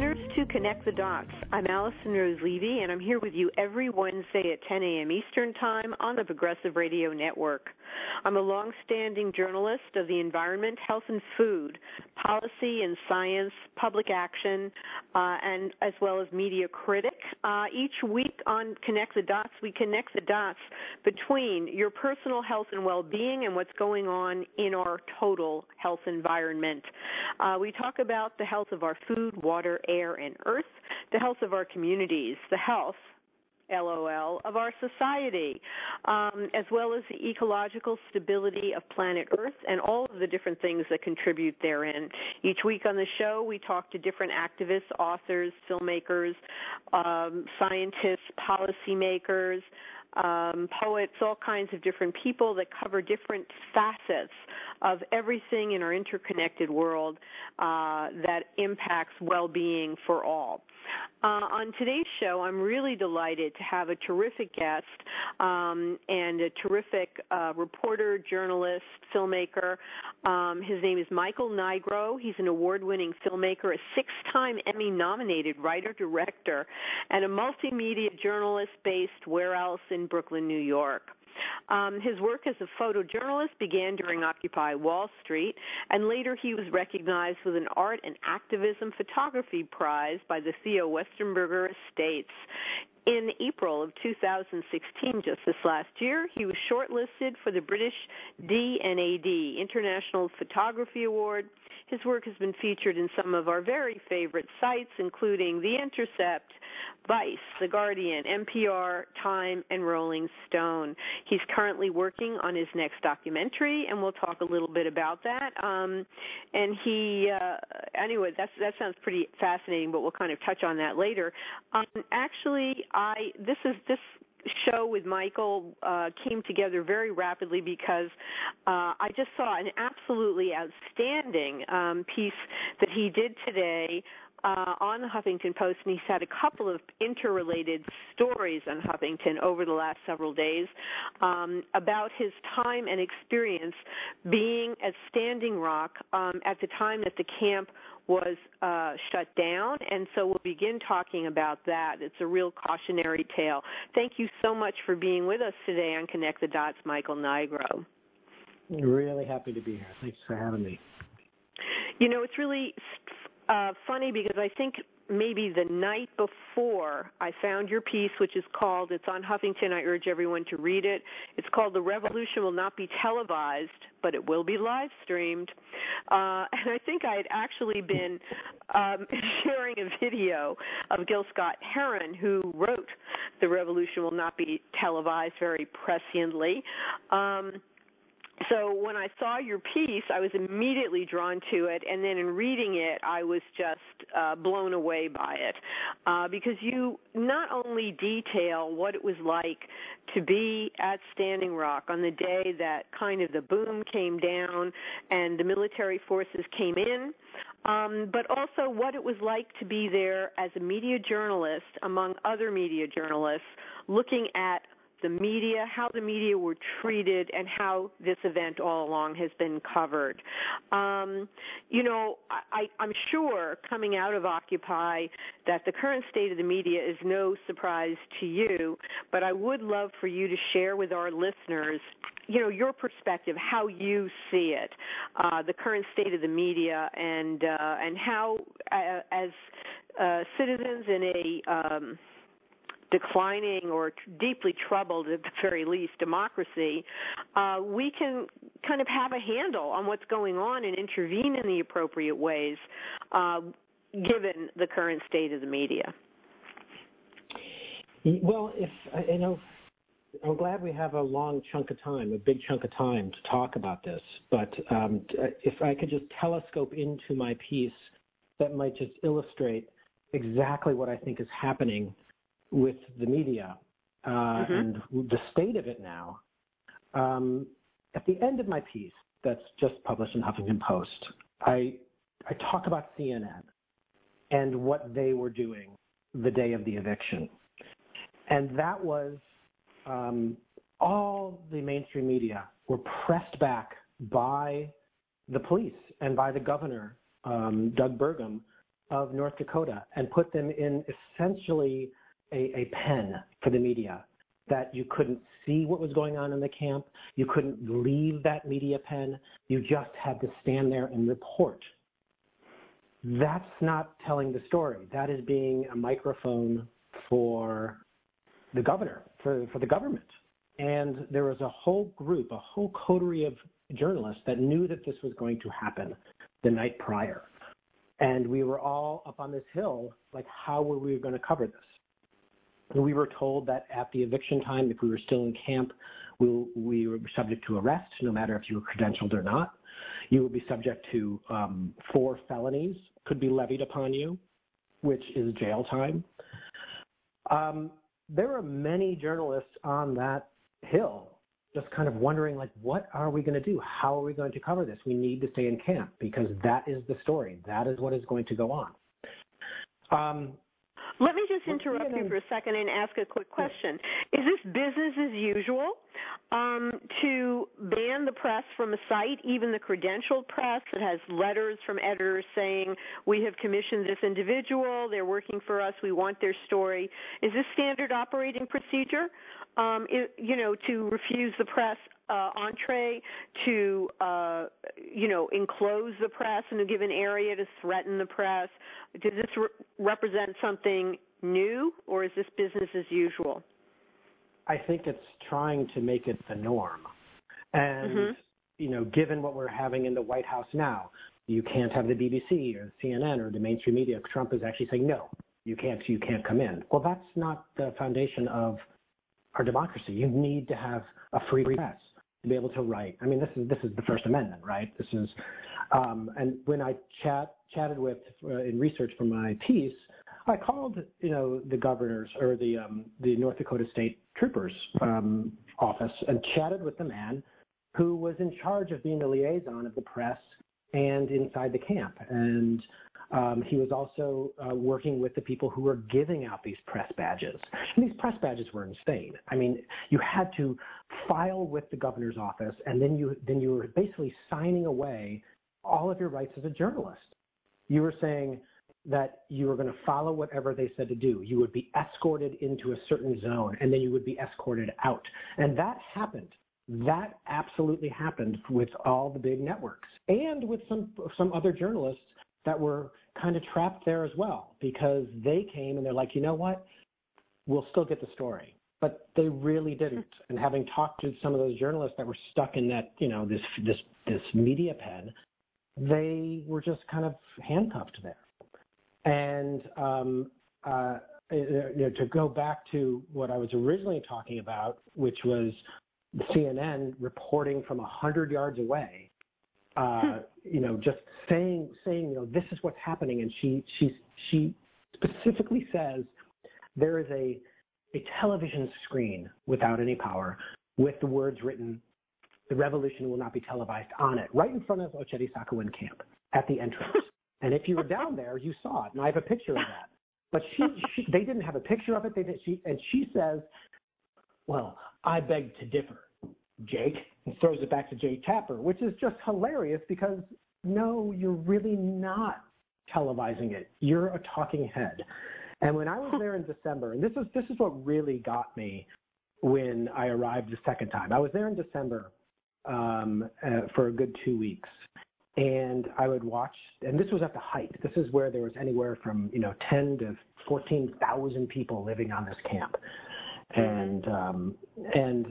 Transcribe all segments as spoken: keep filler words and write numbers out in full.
listeners to Connect the Dots. I'm Allison Rose Levy, and I'm here with you every Wednesday at ten a.m. Eastern Time on the Progressive Radio Network. I'm a long-standing journalist of the environment, health and food, policy and science, public action, uh, and as well as media critic. Uh, each week on Connect the Dots, we connect the dots between your personal health and well-being and what's going on in our total health environment. Uh, we talk about the health of our food, water, air, and earth, the health of our communities, the health, LOL, of our society, um, as well as the ecological stability of planet Earth and all of the different things that contribute therein. Each week on the show, we talk to different activists, authors, filmmakers, um, scientists, policymakers, um, poets, all kinds of different people that cover different facets of everything in our interconnected world uh, that impacts well-being for all. Uh, on today's show, I'm really delighted to have a terrific guest um, and a terrific uh, reporter, journalist, filmmaker. Um, his name is Michael Nigro. He's an award-winning filmmaker, a six-time Emmy-nominated writer-director, and a multimedia journalist based where else in Brooklyn, New York. Um, his work as a photojournalist began during Occupy Wall Street, and later he was recognized with an Art and Activism Photography Prize by the Theo Westenberger Estates. In April of two thousand sixteen, just this last year, he was shortlisted for the British D N A D, International Photography Award. His work has been featured in some of our very favorite sites, including The Intercept, Vice, The Guardian, N P R, Time, and Rolling Stone. He's currently working on his next documentary, and we'll talk a little bit about that. Um, and he, uh, anyway, that's, that sounds pretty fascinating, but we'll kind of touch on that later. Um, actually, I this is this. show with Michael uh, came together very rapidly because uh, I just saw an absolutely outstanding um, piece that he did today uh, on the Huffington Post, and he's had a couple of interrelated stories on Huffington over the last several days um, about his time and experience being at Standing Rock um, at the time that the camp was uh, shut down, and so we'll begin talking about that. It's a real cautionary tale. Thank you so much for being with us today on Connect the Dots, Michael Nigro. Really happy to be here. Thanks for having me. You know, it's really uh, funny because I think maybe the night before I found your piece, which is called, it's on Huffington, I urge everyone to read it. It's called The Revolution Will Not Be Televised, but it will be live streamed. Uh, and I think I had actually been um, sharing a video of Gil Scott-Heron, who wrote The Revolution Will Not Be Televised very presciently. Um, So when I saw your piece, I was immediately drawn to it, and then in reading it, I was just uh, blown away by it uh, because you not only detail what it was like to be at Standing Rock on the day that kind of the boom came down and the military forces came in, um, but also what it was like to be there as a media journalist, among other media journalists, looking at the media, how the media were treated, and how this event all along has been covered. Um, you know, I, I'm sure coming out of Occupy that the current state of the media is no surprise to you, but I would love for you to share with our listeners, you know, your perspective, how you see it, uh, the current state of the media, and uh, and how, uh, as uh, citizens in a um, declining or deeply troubled, at the very least, democracy, uh, we can kind of have a handle on what's going on and intervene in the appropriate ways, uh, given the current state of the media. Well, if you know, I'm glad we have a long chunk of time, a big chunk of time to talk about this. But um, if I could just telescope into my piece, that might just illustrate exactly what I think is happening with the media uh, mm-hmm. and the state of it now. Um, at the end of my piece that's just published in Huffington Post, I, I talk about C N N and what they were doing the day of the eviction. And that was um, all the mainstream media were pressed back by the police and by the governor, um, Doug Burgum, of North Dakota and put them in essentially a, a pen for the media, that you couldn't see what was going on in the camp. You couldn't leave that media pen. You just had to stand there and report. That's not telling the story. That is being a microphone for the governor, for, for the government. And there was a whole group, a whole coterie of journalists that knew that this was going to happen the night prior. And we were all up on this hill, like, how were we going to cover this? And we were told that at the eviction time, if we were still in camp, we, we were subject to arrest, no matter if you were credentialed or not. You would be subject to um, four felonies, could be levied upon you, which is jail time. Um, there were many journalists on that hill just kind of wondering, like, what are we going to do? How are we going to cover this? We need to stay in camp because that is the story. That is what is going to go on. Um, Let me just interrupt you for a second and ask a quick question. Is this business as usual um, to ban the press from a site, even the credentialed press that has letters from editors saying, we have commissioned this individual, they're working for us, we want their story? Is this standard operating procedure, um, it, you know, to refuse the press uh, entree, to, uh, you know, enclose the press in a given area, to threaten the press? Does this re- represent something new, or is this business as usual? I think it's trying to make it the norm. And, mm-hmm. you know, given what we're having in the White House now, you can't have the B B C or C N N or the mainstream media. Trump is actually saying, no, you can't, you can't come in. Well, that's not the foundation of our democracy. You need to have a free press to be able to write. I mean, this is this is the First Amendment, right? This is, um, and when I chat chatted with uh, in research for my piece, I called, you know, the governor's or the um, the North Dakota State Troopers um, office and chatted with the man who was in charge of being the liaison of the press and inside the camp. And um, he was also uh, working with the people who were giving out these press badges. And these press badges were insane. I mean, you had to file with the governor's office, and then you then you were basically signing away all of your rights as a journalist. You were saying that you were going to follow whatever they said to do. You would be escorted into a certain zone, and then you would be escorted out. And that happened. That absolutely happened with all the big networks and with some some other journalists that were kind of trapped there as well, because they came and they're like, you know what, we'll still get the story. But they really didn't. And having talked to some of those journalists that were stuck in that, you know, this this this media pen, they were just kind of handcuffed there. And um, uh, you know, to go back to what I was originally talking about, which was the C N N reporting from one hundred yards away, uh, you know, just saying, saying, you know, this is what's happening. And she, she, she specifically says there is a, a television screen without any power with the words written, "The revolution will not be televised," on it, right in front of Oceti Sakowin camp at the entrance. And if you were down there, you saw it. And I have a picture of that. But she, she they didn't have a picture of it. They did, she, and she says, well, I beg to differ, Jake, and throws it back to Jake Tapper, which is just hilarious because, no, you're really not televising it. You're a talking head. And when I was there in December, and this is this is what really got me when I arrived the second time. I was there in December um, uh, for a good two weeks. And I would watch, and this was at the height. This is where there was anywhere from, you know, ten to fourteen thousand people living on this camp. And um, and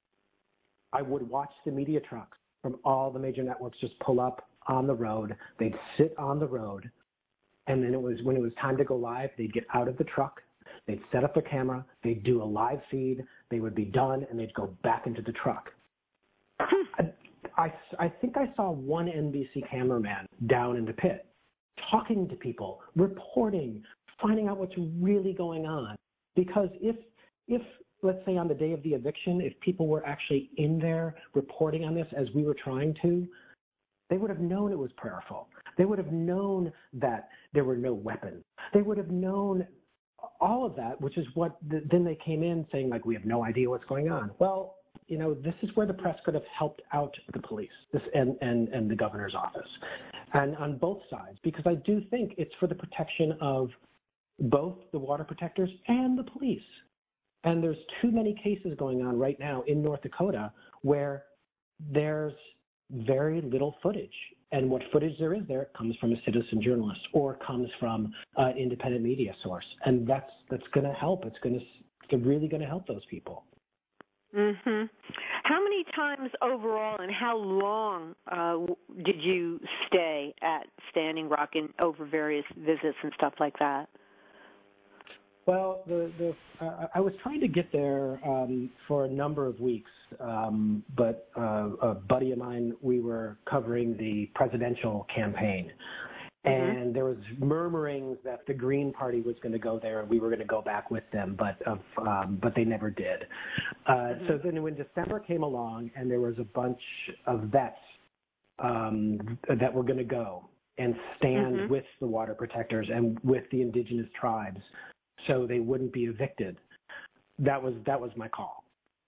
I would watch the media trucks from all the major networks just pull up on the road. They'd sit on the road, and then it was when it was time to go live, they'd get out of the truck, they'd set up their camera, they'd do a live feed, they would be done, and they'd go back into the truck. I, I, I think I saw one N B C cameraman down in the pit talking to people, reporting, finding out what's really going on. Because if, if let's say on the day of the eviction, if people were actually in there reporting on this as we were trying to, they would have known it was prayerful. They would have known that there were no weapons. They would have known all of that, which is what the, then they came in saying, like, we have no idea what's going on. Well, you know, this is where the press could have helped out the police this, and, and, and the governor's office. and on both sides, because I do think it's for the protection of both the water protectors and the police. And there's too many cases going on right now in North Dakota where there's very little footage. And what footage there is there comes from a citizen journalist or comes from an independent media source. And that's that's going to help. It's going to it's really going to help those people. Mm-hmm. How many times overall and how long uh, did you stay at Standing Rock in, over various visits and stuff like that? Well, the, the, uh, I was trying to get there um, for a number of weeks, um, but uh, a buddy of mine, we were covering the presidential campaign, mm-hmm. and there was murmurings that the Green Party was going to go there, and we were going to go back with them, but of, um, but they never did. Uh, mm-hmm. So then when December came along, and there was a bunch of vets um, that were going to go and stand mm-hmm. with the water protectors and with the indigenous tribes, so they wouldn't be evicted. That was that was my call,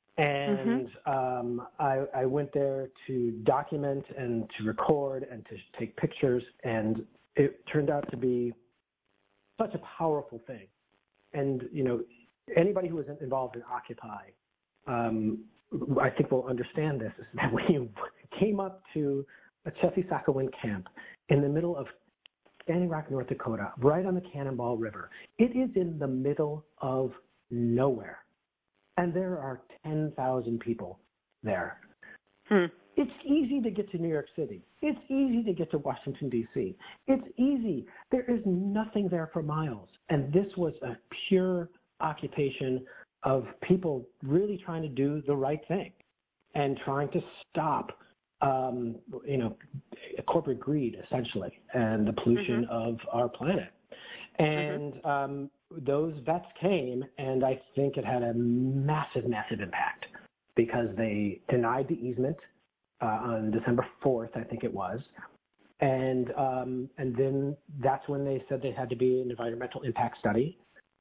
and mm-hmm. um, I, I went there to document and to record and to take pictures, and it turned out to be such a powerful thing. And you know, anybody who was involved in Occupy, um, I think will understand this. Is that when you came up to a Chesapeake camp in the middle of Standing Rock, North Dakota, right on the Cannonball River. It is in the middle of nowhere, and there are ten thousand people there. Hmm. It's easy to get to New York City. It's easy to get to Washington, D C. It's easy. There is nothing there for miles, and this was a pure occupation of people really trying to do the right thing and trying to stop Um, you know, corporate greed, essentially, and the pollution mm-hmm. of our planet. And mm-hmm. um, those vets came, and I think it had a massive, massive impact because they denied the easement uh, on December fourth, I think it was. And um, and then that's when they said there had to be an environmental impact study.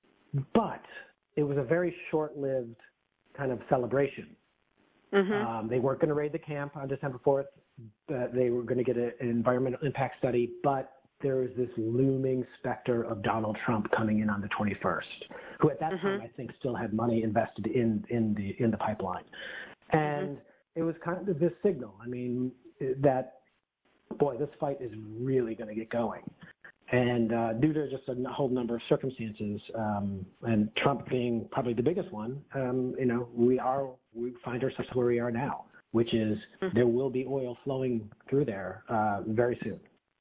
But it was a very short-lived kind of celebration. Mm-hmm. Um, they weren't going to raid the camp on December fourth. Uh, they were going to get a, an environmental impact study, but there was this looming specter of Donald Trump coming in on the twenty-first, who at that mm-hmm. time I think still had money invested in, in the in the pipeline. And mm-hmm. it was kind of this signal, I mean, that, boy, this fight is really going to get going. And uh, due to just a whole number of circumstances, um, and Trump being probably the biggest one, um, you know, we are we find ourselves where we are now, which is mm-hmm. there will be oil flowing through there uh, very soon.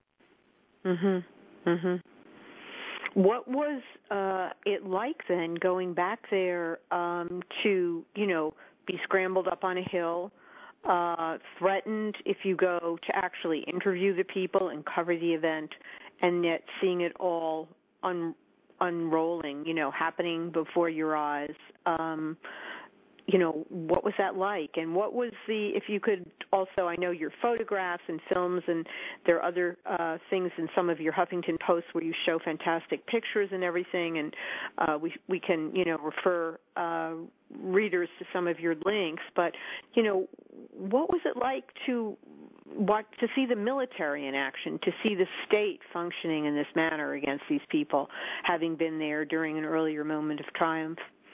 Mhm. Mhm. What was uh, it like then, going back there um, to, you know, be scrambled up on a hill? Uh, threatened if you go to actually interview the people and cover the event, and yet seeing it all un- unrolling, you know, happening before your eyes. Um, you know, what was that like? And what was the, if you could also, I know your photographs and films, and there are other uh, things in some of your Huffington Posts where you show fantastic pictures and everything, and uh, we we can, you know, refer uh, readers to some of your links. But, you know, what was it like to watch, to see the military in action, to see the state functioning in this manner against these people, having been there during an earlier moment of triumph?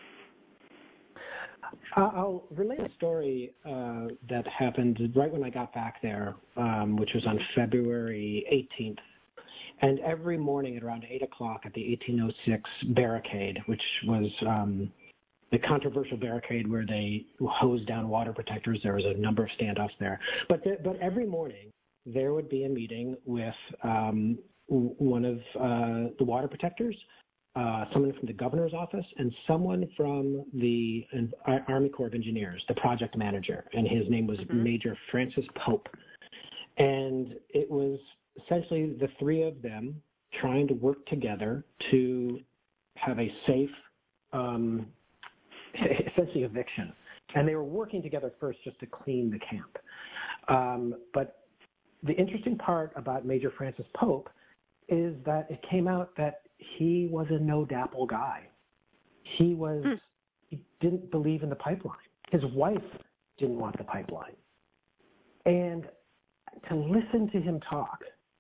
I'll relate a story uh, that happened right when I got back there, um, which was on February eighteenth. And every morning at around eight o'clock at the eighteen oh six barricade, which was um, the controversial barricade where they hosed down water protectors, there was a number of standoffs there. But, the, but every morning there would be a meeting with um, one of uh, the water protectors, Uh, someone from the governor's office, and someone from the uh, Army Corps of Engineers, the project manager, and his name was mm-hmm. Major Francis Pope. And it was essentially the three of them trying to work together to have a safe, um, essentially eviction. And they were working together first just to clean the camp. Um, but the interesting part about Major Francis Pope is that it came out that he was a no-dapple guy. He was, hmm. he didn't believe in the pipeline. His wife didn't want the pipeline. And to listen to him talk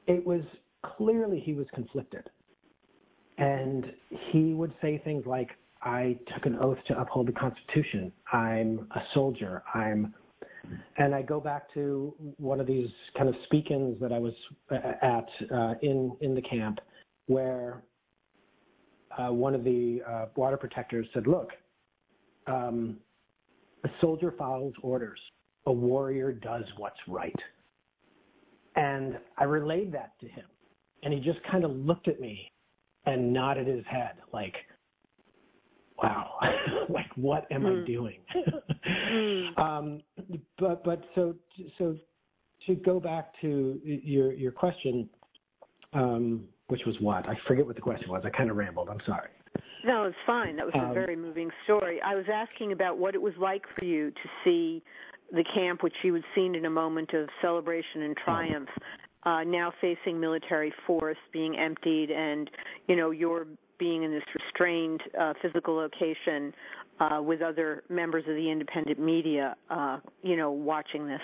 it was clearly he was conflicted. And he would say things like, I took an oath to uphold the Constitution. I'm a soldier. I'm, and I go back to one of these kind of speak-ins that I was at uh, in, in the camp where uh, one of the uh, water protectors said, look, um, a soldier follows orders. A warrior does what's right. And I relayed that to him. And he just kind of looked at me and nodded his head like, wow, like what am mm. I doing? mm. um, but but so so to go back to your your question, um, which was what? I forget what the question was. I kind of rambled. I'm sorry. No, it's fine. That was a um, very moving story. I was asking about what it was like for you to see the camp, which you had seen in a moment of celebration and triumph, uh, now facing military force, being emptied, and, you know, you're being in this restrained uh, physical location uh, with other members of the independent media, uh, you know, watching this.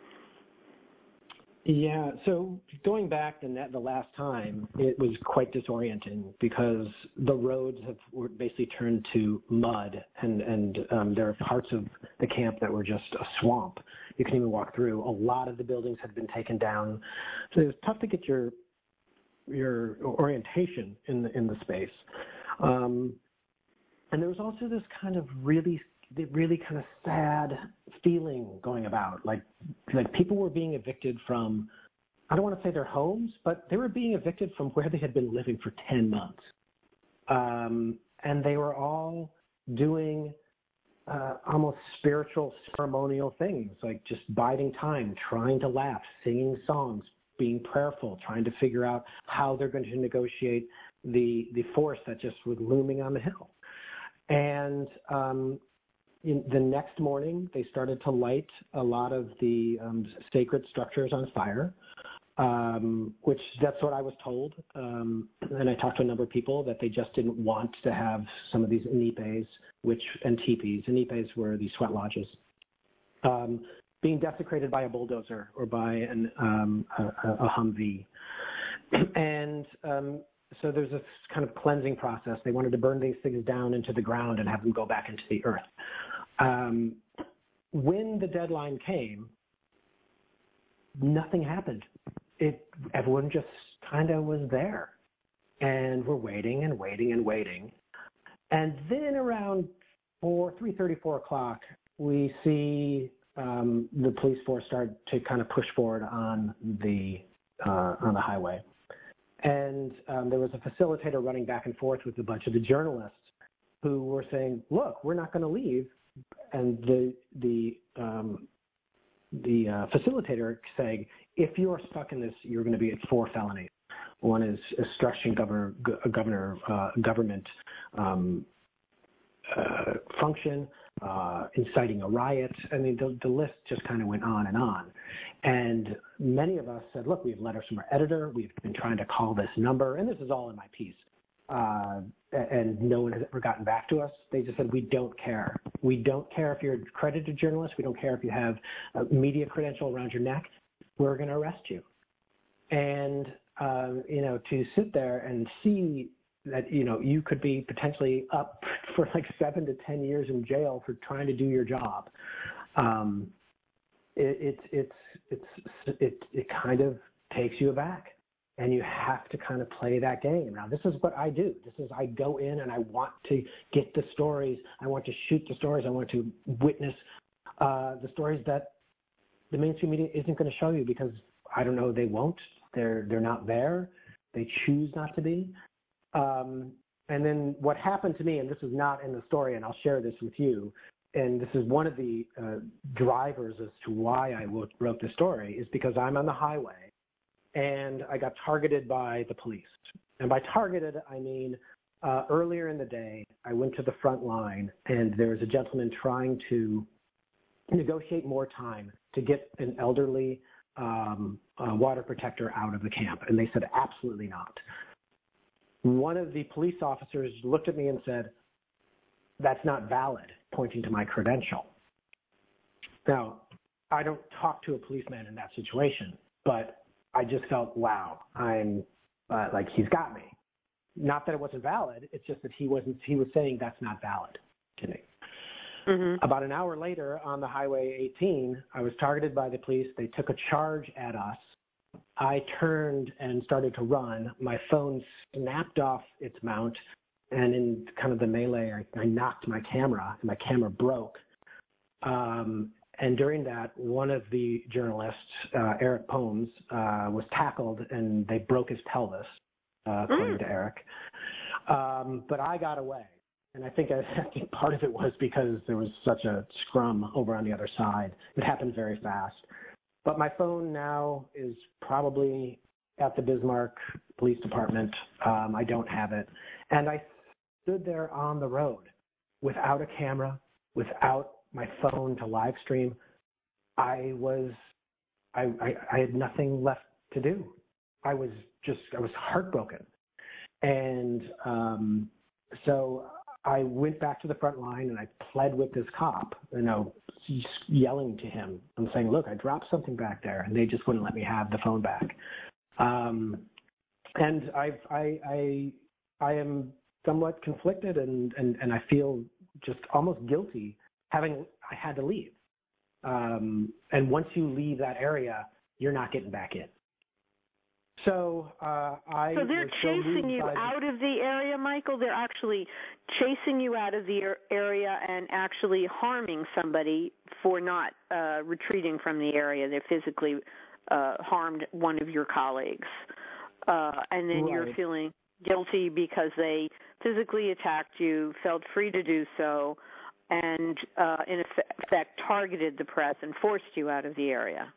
Yeah, so going back the, the last time, it was quite disorienting because the roads have were basically turned to mud, and, and um, there are parts of the camp that were just a swamp. You couldn't even walk through. A lot of the buildings had been taken down. So it was tough to get your your orientation in the, in the space. Um, and there was also this kind of really really kind of sad feeling going about, like like people were being evicted from, I don't want to say their homes, but they were being evicted from where they had been living for ten months. Um, and they were all doing uh, almost spiritual, ceremonial things, like just biding time, trying to laugh, singing songs, being prayerful, trying to figure out how they're going to negotiate the, the force that just was looming on the hill. And um, In the next morning, they started to light a lot of the um, sacred structures on fire, um, which that's what I was told. Um, and I talked to a number of people that they just didn't want to have some of these inipes, which and teepees. Inipes were these sweat lodges, um, being desecrated by a bulldozer or by an, um, a, a Humvee. And um, so there's this kind of cleansing process. They wanted to burn these things down into the ground and have them go back into the earth. Um, when the deadline came, nothing happened. It, everyone just kind of was there, and we're waiting and waiting and waiting. And then around four, three thirty, four o'clock, we see um, the police force start to kind of push forward on the uh, on the highway. And um, there was a facilitator running back and forth with a bunch of the journalists who were saying, "Look, we're not going to leave." And the the um, the uh, facilitator saying, if you are stuck in this, you're going to be at four felonies. One is obstruction governor governor uh, government um, uh, function, uh, inciting a riot. I mean, the, the list just kind of went on and on. And many of us said, look, we have letters from our editor. We've been trying to call this number, and this is all in my piece. Uh, and no one has ever gotten back to us. They just said, we don't care. We don't care if you're a accredited journalist. We don't care if you have a media credential around your neck. We're going to arrest you. And, um, you know, to sit there and see that, you know, you could be potentially up for like seven to ten years in jail for trying to do your job. Um, it, it, it's, it's, it, it kind of takes you aback. And you have to kind of play that game. Now, this is what I do. This is I go in and I want to get the stories. I want to shoot the stories. I want to witness uh, the stories that the mainstream media isn't going to show you because, I don't know, they won't. They're, they're not there. They choose not to be. Um, and then what happened to me, and this is not in the story, and I'll share this with you, and this is one of the uh, drivers as to why I wrote, wrote the story, is because I'm on the highway. And I got targeted by the police. And by targeted, I mean uh, earlier in the day, I went to the front line, and there was a gentleman trying to negotiate more time to get an elderly um, uh, water protector out of the camp. And they said, absolutely not. One of the police officers looked at me and said, that's not valid, pointing to my credential. Now, I don't talk to a policeman in that situation, but I just felt, wow, I'm uh, like, he's got me. Not that it wasn't valid. It's just that he wasn't, he was saying that's not valid to me. Mm-hmm. About an hour later on the Highway eighteen, I was targeted by the police. They took a charge at us. I turned and started to run. My phone snapped off its mount, and in kind of the melee, I, I knocked my camera, and my camera broke. Um, and during that, one of the journalists, uh, Eric Pomes, uh, was tackled, and they broke his pelvis, uh, according mm. to Eric. Um, but I got away. And I think, I think part of it was because there was such a scrum over on the other side. It happened very fast. But my phone now is probably at the Bismarck Police Department. Um, I don't have it. And I stood there on the road without a camera, without my phone to live stream. I was, I, I, I had nothing left to do. I was just, I was heartbroken. And um, so I went back to the front line and I pled with this cop, you know, yelling to him and saying, look, I dropped something back there, and they just wouldn't let me have the phone back. Um, and I've, I, I, I am somewhat conflicted, and, and, and I feel just almost guilty having, I had to leave. Um, and once you leave that area, you're not getting back in. So uh, I. So they're chasing you out of the area, Michael. They're actually chasing you out of the area and actually harming somebody for not uh, retreating from the area. They physically uh, harmed one of your colleagues, uh, and then right. You're feeling guilty because they physically attacked you, felt free to do so, and uh, in effect targeted the press and forced you out of the area.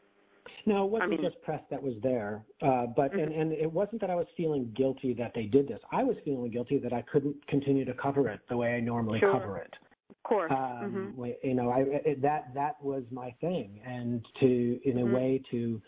No, it wasn't I mean, just press that was there, uh, but mm-hmm. and, and it wasn't that I was feeling guilty that they did this. I was feeling guilty that I couldn't continue to cover it the way I normally sure. cover it. Of course, um, mm-hmm. you know, I, it, that that was my thing, and to in a mm-hmm. way to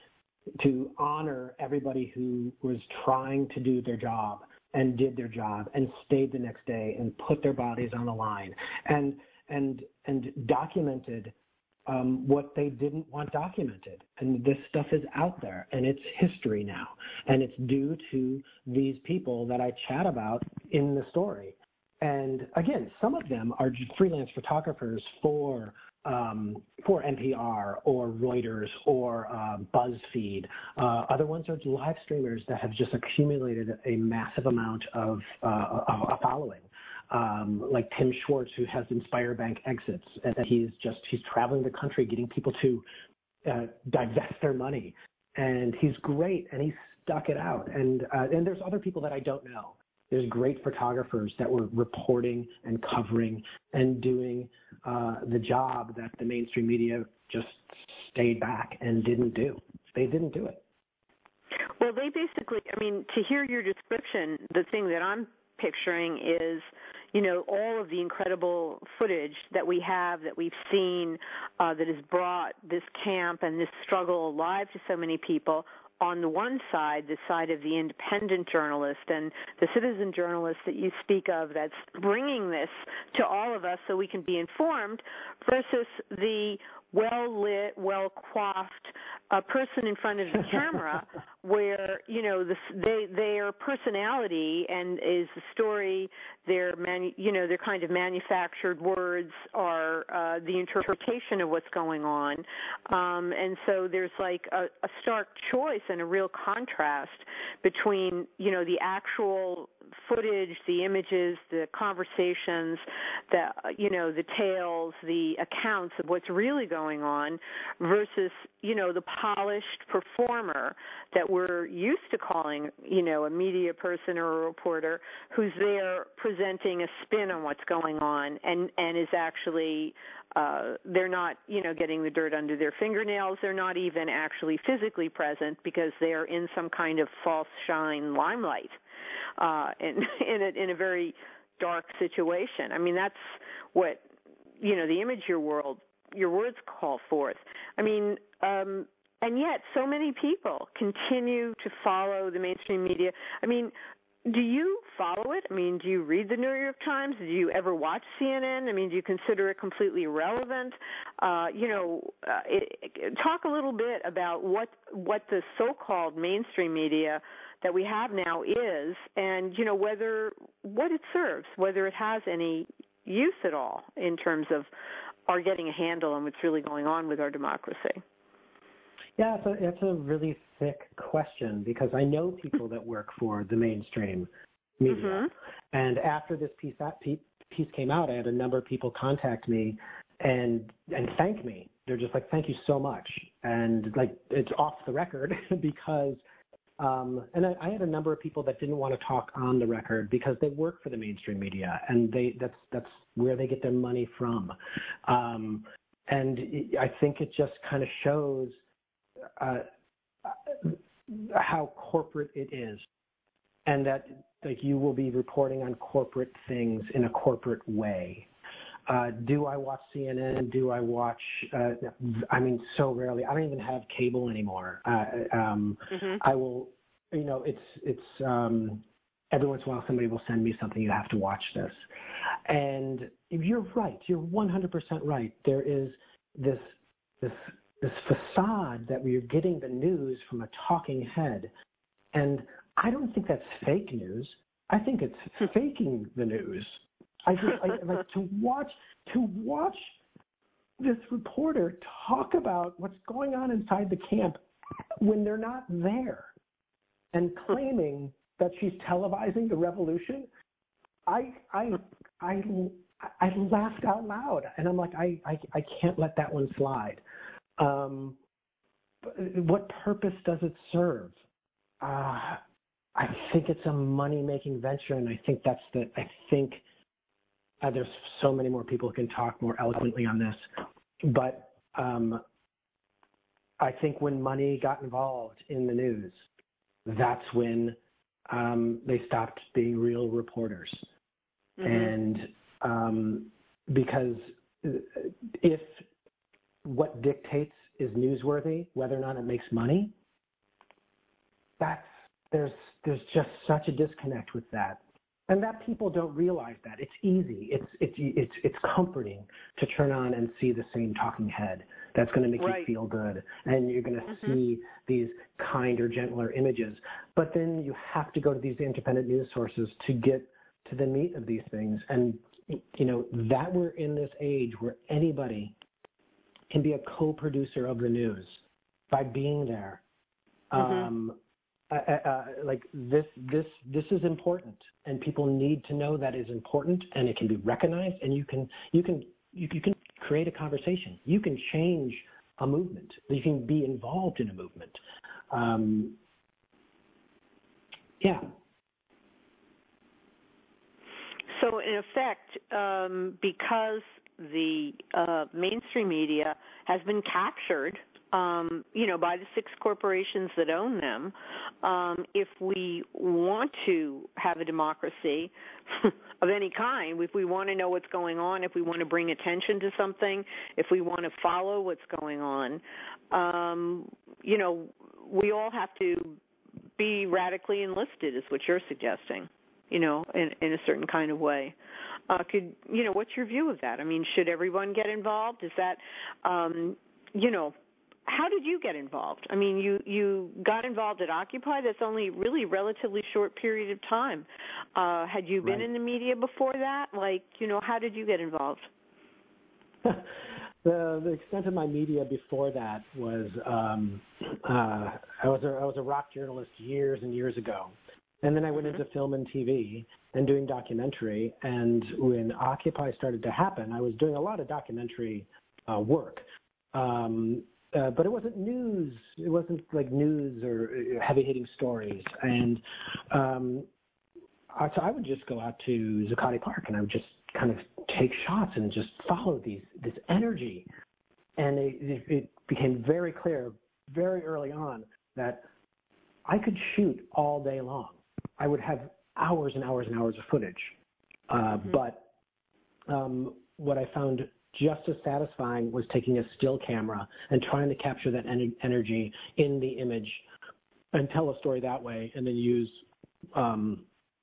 to honor everybody who was trying to do their job and did their job and stayed the next day and put their bodies on the line and and and documented. Um, what they didn't want documented. And this stuff is out there, and it's history now. And it's due to these people that I chat about in the story. And again, some of them are freelance photographers for um, for N P R or Reuters or uh, BuzzFeed. Uh, other ones are live streamers that have just accumulated a massive amount of uh, a following. Um, like Tim Schwartz, who has Inspire Bank Exits, and he's just he's traveling the country getting people to uh, divest their money, and he's great, and he stuck it out. And uh, and there's other people that I don't know. There's great photographers that were reporting and covering and doing uh, the job that the mainstream media just stayed back and didn't do. They didn't do it. Well, they basically, I mean, to hear your description, the thing that I'm picturing is, you know, all of the incredible footage that we have, that we've seen, uh, that has brought this camp and this struggle alive to so many people. On the one side, the side of the independent journalist and the citizen journalist that you speak of that's bringing this to all of us so we can be informed, versus the well-lit, well-coiffed uh, person in front of the camera where, you know, the, they, their personality and is the story, their, manu- you know, their kind of manufactured words are uh, the interpretation of what's going on. Um, and so there's like a, a stark choice and a real contrast between, you know, the actual footage, the images, the conversations, the, you know, the tales, the accounts of what's really going on versus, you know, the polished performer that we're used to calling, you know, a media person or a reporter who's there presenting a spin on what's going on and, and is actually, uh, they're not, you know, getting the dirt under their fingernails. They're not even actually physically present because they're in some kind of false shine limelight. Uh, in in a, in a very dark situation. I mean, that's what, you know, the image your world, your words call forth. I mean, um, and yet so many people continue to follow the mainstream media. I mean, do you follow it? I mean, do you read the New York Times? Do you ever watch C N N? I mean, do you consider it completely irrelevant? Uh, you know, uh, it, it, talk a little bit about what what the so-called mainstream media that we have now is, and you know whether what it serves, whether it has any use at all in terms of our getting a handle on what's really going on with our democracy. Yeah, it's a, it's a really thick question because I know people that work for the mainstream media. Mm-hmm. And after this piece that piece came out, I had a number of people contact me and and thank me. They're just like, thank you so much. And like it's off the record because um, and I, I had a number of people that didn't want to talk on the record because they work for the mainstream media and they that's that's where they get their money from. Um, and I think it just kind of shows Uh, how corporate it is, and that like you will be reporting on corporate things in a corporate way. Uh, do I watch C N N? Do I watch? Uh, I mean, so rarely. I don't even have cable anymore. Uh, um, mm-hmm. I will, you know, it's it's um, every once in a while somebody will send me something. You have to watch this, and you're right. You're one hundred percent right. There is this this. this facade that we're getting the news from a talking head. And I don't think that's fake news. I think it's faking the news. I just I, like to watch to watch this reporter talk about what's going on inside the camp when they're not there and claiming that she's televising the revolution. I I I I laughed out loud and I'm like I I, I can't let that one slide. Um, what purpose does it serve? Uh, I think it's a money-making venture, and I think that's the. I think uh, there's so many more people who can talk more eloquently on this, but um, I think when money got involved in the news, that's when um, they stopped being real reporters, mm-hmm. and um, because if what dictates is newsworthy, whether or not it makes money, that's there's there's just such a disconnect with that, and that people don't realize that. It's easy, it's it's it's it's comforting to turn on and see the same talking head that's going to make right. you feel good, and you're going to mm-hmm. see these kinder, gentler images. But then you have to go to these independent news sources to get to the meat of these things, and you know that we're in this age where anybody can be a co-producer of the news by being there. Mm-hmm. Um, uh, uh, like this, this, this is important, and people need to know that is important, and it can be recognized, and you can, you can, you, you can create a conversation. You can change a movement. You can be involved in a movement. Um, yeah. So in effect, um, because the uh, mainstream media has been captured, um, you know, by the six corporations that own them. Um, if we want to have a democracy of any kind, if we want to know what's going on, if we want to bring attention to something, if we want to follow what's going on, um, you know, we all have to be radically enlisted, is what you're suggesting, you know, in, in a certain kind of way. Uh, could you know? What's your view of that? I mean, should everyone get involved? Is that, um, you know, how did you get involved? I mean, you, you got involved at Occupy. That's only really a relatively short period of time. Uh, had you been right. in the media before that? Like, you know, how did you get involved? the the extent of my media before that was um, uh, I was a I was a rock journalist years and years ago. And then I went into film and T V and doing documentary. And when Occupy started to happen, I was doing a lot of documentary uh, work. Um, uh, but it wasn't news. It wasn't like news or heavy-hitting stories. And um, so I would just go out to Zuccotti Park and I would just kind of take shots and just follow these this energy. And it, it, it became very clear very early on that I could shoot all day long. I would have hours and hours and hours of footage. Uh, mm-hmm. But um, what I found just as satisfying was taking a still camera and trying to capture that en- energy in the image and tell a story that way, and then use um,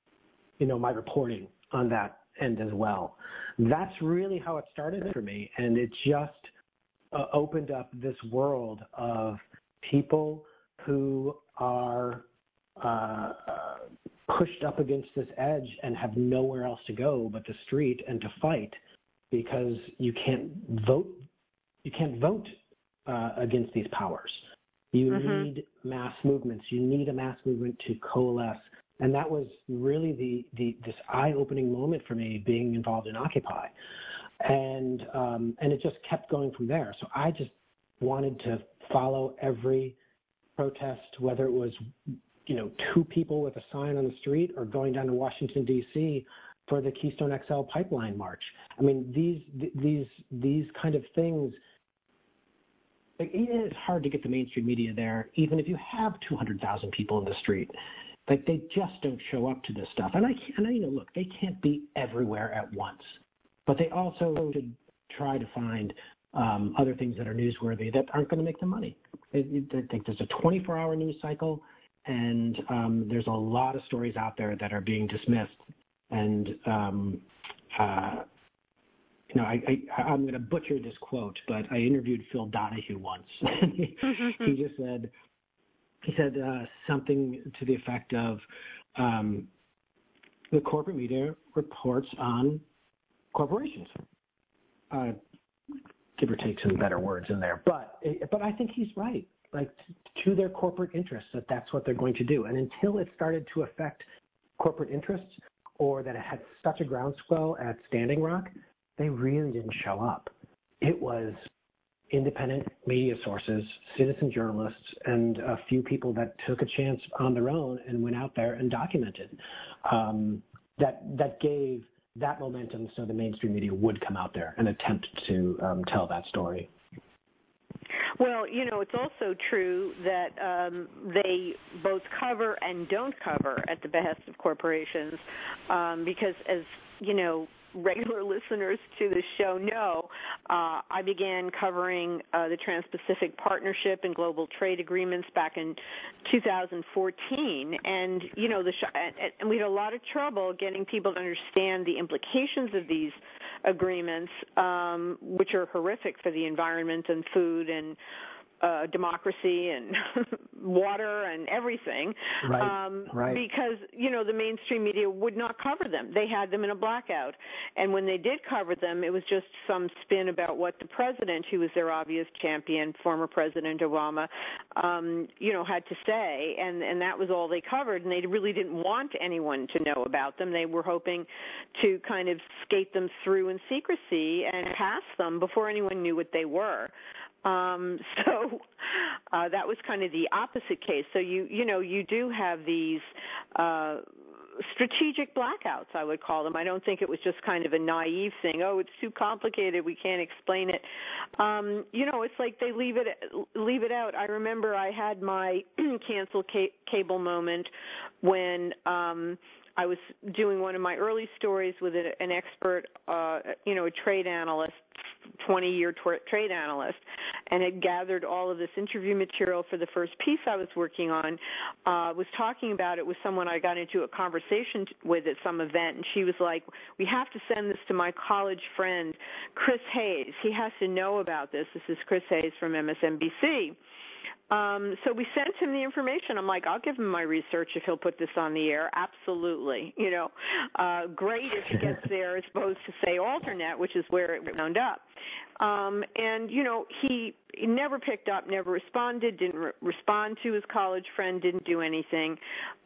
you know, my reporting on that end as well. That's really how it started for me, and it just uh, opened up this world of people who are uh, pushed up against this edge and have nowhere else to go but the street and to fight, because you can't vote. You can't vote uh, against these powers. You mm-hmm. need mass movements. You need a mass movement to coalesce. And that was really the, the this eye-opening moment for me, being involved in Occupy. And um, and it just kept going from there. So I just wanted to follow every protest, whether it was, you know, two people with a sign on the street or going down to Washington, D C for the Keystone X L pipeline march. I mean, these these these kind of things, it is hard to get the mainstream media there, even if you have two hundred thousand people in the street. Like, they just don't show up to this stuff. And I, and I, you know, look, they can't be everywhere at once, but they also should try to find um, other things that are newsworthy that aren't going to make them money. I, I think there's a twenty-four hour news cycle, and um, there's a lot of stories out there that are being dismissed. And, um, uh, you know, I, I, I'm going to butcher this quote, but I interviewed Phil Donahue once. he, he just said, He said uh, something to the effect of, um, the corporate media reports on corporations. Uh, give or take some better words in there. But but I think he's right. Like, to their corporate interests, that that's what they're going to do. And until it started to affect corporate interests, or that it had such a groundswell at Standing Rock, they really didn't show up. It was independent media sources, citizen journalists, and a few people that took a chance on their own and went out there and documented. Um, that that gave that momentum so the mainstream media would come out there and attempt to um, tell that story. Well, you know, it's also true that um, they both cover and don't cover at the behest of corporations, um, because, as you know, regular listeners to the show know, uh, I began covering uh, the Trans-Pacific Partnership and global trade agreements back in two thousand fourteen, and you know, the sh- and, and we had a lot of trouble getting people to understand the implications of these agreements, um, which are horrific for the environment and food and Uh, democracy and water and everything, right, um, right. because, you know, the mainstream media would not cover them. They had them in a blackout. And when they did cover them, it was just some spin about what the president, who was their obvious champion, former President Obama, um, you know, had to say. And, and that was all they covered. And they really didn't want anyone to know about them. They were hoping to kind of skate them through in secrecy and pass them before anyone knew what they were. Um, so uh, that was kind of the opposite case. So you you know you do have these uh, strategic blackouts, I would call them. I don't think it was just kind of a naive thing. Oh, it's too complicated, we can't explain it. Um, you know, it's like they leave it leave it out. I remember I had my cancel ca- cable moment when um, I was doing one of my early stories with a, an expert, uh, you know, a trade analyst, twenty-year tw- trade analyst, and had gathered all of this interview material for the first piece I was working on, uh, was talking about it with someone I got into a conversation with at some event, and she was like, we have to send this to my college friend, Chris Hayes. He has to know about this. This is Chris Hayes from M S N B C. Um, so we sent him the information. I'm like, I'll give him my research if he'll put this on the air. Absolutely. You know, uh, great if he gets there as opposed to, say, AlterNet, which is where it wound up. Um, and, you know, he, he never picked up, never responded, didn't re- respond to his college friend, didn't do anything.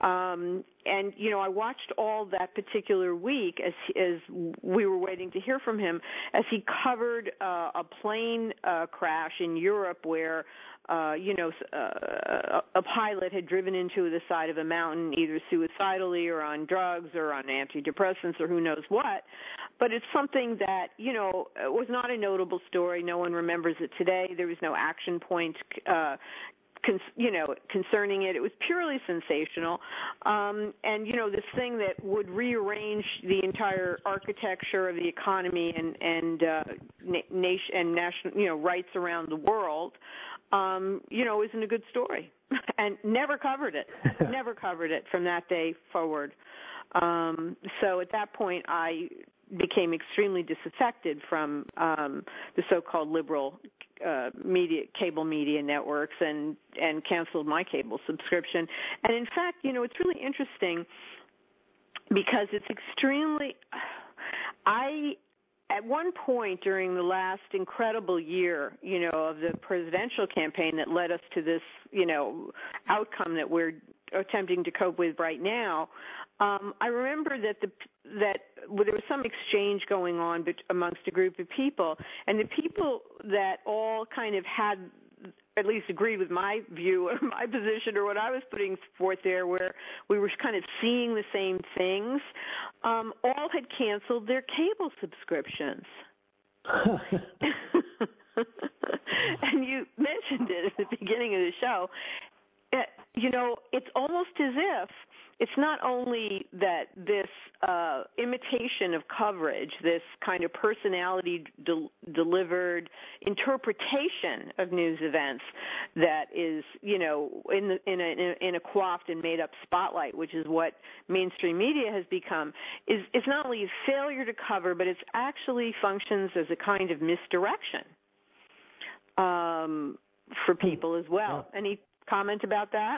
Um, and, you know, I watched all that particular week as, as we were waiting to hear from him, as he covered uh, a plane uh, crash in Europe where, Uh, you know, uh, a pilot had driven into the side of a mountain, either suicidally or on drugs or on antidepressants or who knows what. But it's something that, you know, was not a notable story. No one remembers it today. There was no action point, uh, Con- you know, concerning it. It was purely sensational. Um, and, you know, this thing that would rearrange the entire architecture of the economy and, and uh, na- nation and national, you know, rights around the world, um, you know, isn't a good story. And never covered it. Never covered it from that day forward. Um, so at that point, I became extremely disaffected from um, the so-called liberal uh, media, cable media networks, and and canceled my cable subscription. And in fact, you know, it's really interesting because it's extremely. I. At one point during the last incredible year, you know, of the presidential campaign that led us to this, you know, outcome that we're attempting to cope with right now, um, I remember that the that well, there was some exchange going on bet- amongst a group of people, and the people that all kind of had at least agreed with my view or my position or what I was putting forth there, where we were kind of seeing the same things, um, all had canceled their cable subscriptions. And you mentioned it at the beginning of the show. Uh, you know, it's almost as if it's not only that this uh, imitation of coverage, this kind of personality de- delivered interpretation of news events that is, you know, in, the, in, a, in a coiffed and made up spotlight, which is what mainstream media has become, is, is not only a failure to cover, but it's actually functions as a kind of misdirection um, for people as well. Yeah. Any comment about that?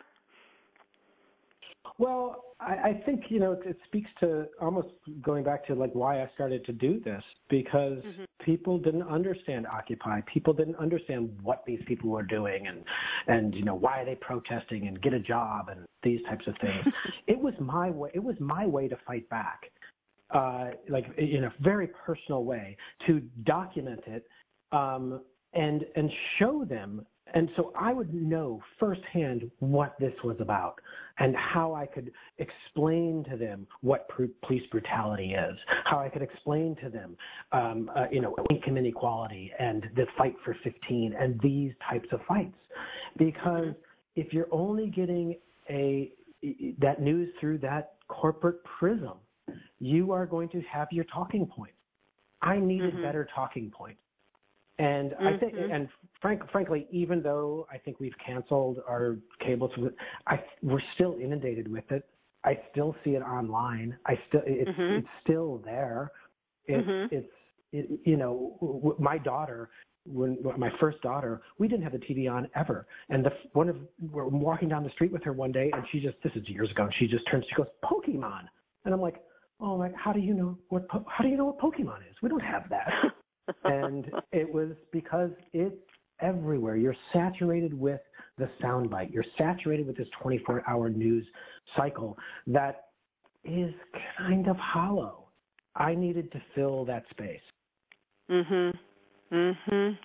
Well, I, I think, you know, it, it speaks to almost going back to like why I started to do this, because mm-hmm. people didn't understand Occupy. People didn't understand what these people were doing and, and, you know, why are they protesting and get a job and these types of things. It was my way. It was my way to fight back, uh, like in a very personal way, to document it um, and and show them. And so I would know firsthand what this was about and how I could explain to them what pr- police brutality is, how I could explain to them, um, uh, you know, income inequality and the fight for fifteen and these types of fights. Because mm-hmm. if you're only getting a that news through that corporate prism, you are going to have your talking points. I needed mm-hmm. better talking points. And mm-hmm. I think, and frank, frankly, even though I think we've canceled our cable, I, we're still inundated with it. I still see it online. I still, it's, mm-hmm. it's still there. It's, mm-hmm. it's, it, you know, my daughter, when my first daughter, we didn't have the T V on ever. And the one of, we're walking down the street with her one day, and she just, this is years ago, and she just turns, she goes, Pokemon. And I'm like, oh, like, how do you know what, how do you know what Pokemon is? We don't have that. And it was because it's everywhere. You're saturated with the soundbite. You're saturated with this twenty-four hour news cycle that is kind of hollow. I needed to fill that space. Mhm. Mhm.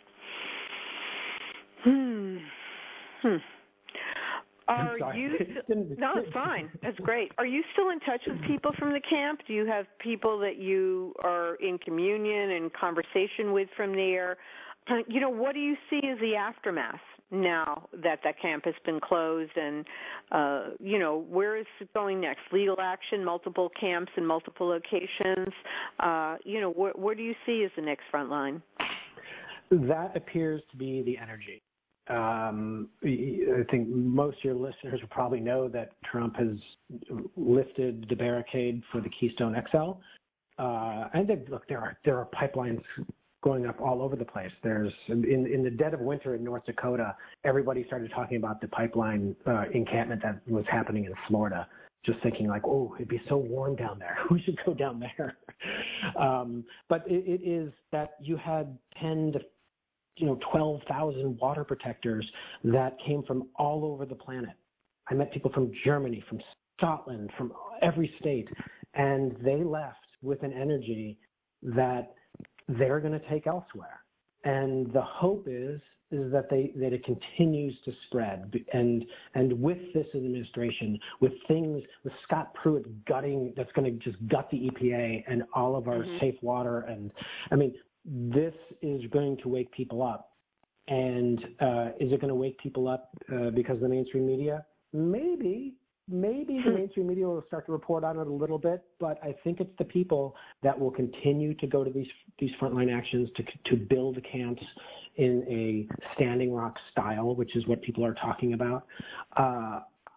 Hmm. Hmm. Are you st- no, it's fine. That's great. Are you still in touch with people from the camp? Do you have people that you are in communion and conversation with from there? You know, what do you see as the aftermath now that that camp has been closed? And, uh, you know, where is it going next? Legal action, multiple camps in multiple locations? Uh, you know, wh- where do you see as the next front line? That appears to be the energy. Um, I think most of your listeners will probably know that Trump has lifted the barricade for the Keystone X L. Uh, and they, look, there are there are pipelines going up all over the place. There's in in the dead of winter in North Dakota, everybody started talking about the pipeline uh, encampment that was happening in Florida. Just thinking like, oh, it'd be so warm down there. We should go down there. um, but it, it is that you had ten to you know, twelve thousand water protectors that came from all over the planet. I met people from Germany, from Scotland, from every state, and they left with an energy that they're going to take elsewhere. And the hope is is that they that it continues to spread. And and with this administration, with things, with Scott Pruitt gutting, that's going to just gut the E P A and all of our mm-hmm. safe water, and I mean. This is going to wake people up. And uh, is it going to wake people up uh, because of the mainstream media? Maybe. Maybe the mainstream media will start to report on it a little bit, but I think it's the people that will continue to go to these these frontline actions to to build camps in a Standing Rock style, which is what people are talking about. Uh,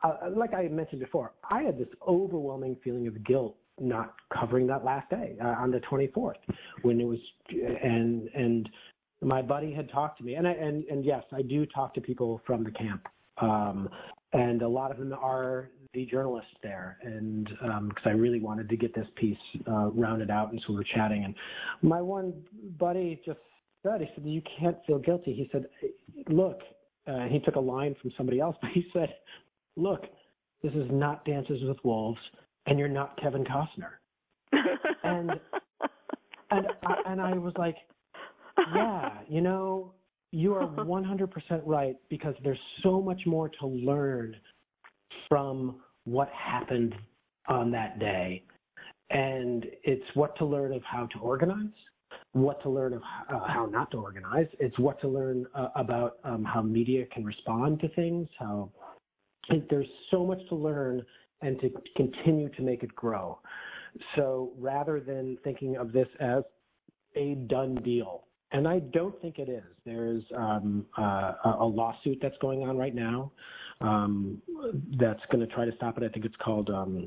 uh, like I mentioned before, I had this overwhelming feeling of guilt not covering that last day uh, on the twenty-fourth when it was, and and my buddy had talked to me, and I, and and yes, I do talk to people from the camp, um, and a lot of them are the journalists there, and because um, I really wanted to get this piece uh, rounded out, and so we were chatting, and my one buddy just said, he said, "You can't feel guilty." He said, "Look," uh, he took a line from somebody else, but he said, "Look, this is not Dances with Wolves, and you're not Kevin Costner." and and I, and I was like, yeah, you know, you are one hundred percent right, because there's so much more to learn from what happened on that day. And it's what to learn of how to organize, what to learn of uh, how not to organize. It's what to learn uh, about um, how media can respond to things, how there's so much to learn and to continue to make it grow. So rather than thinking of this as a done deal, and I don't think it is. There's um, uh, a lawsuit that's going on right now um, that's going to try to stop it. I think it's called um,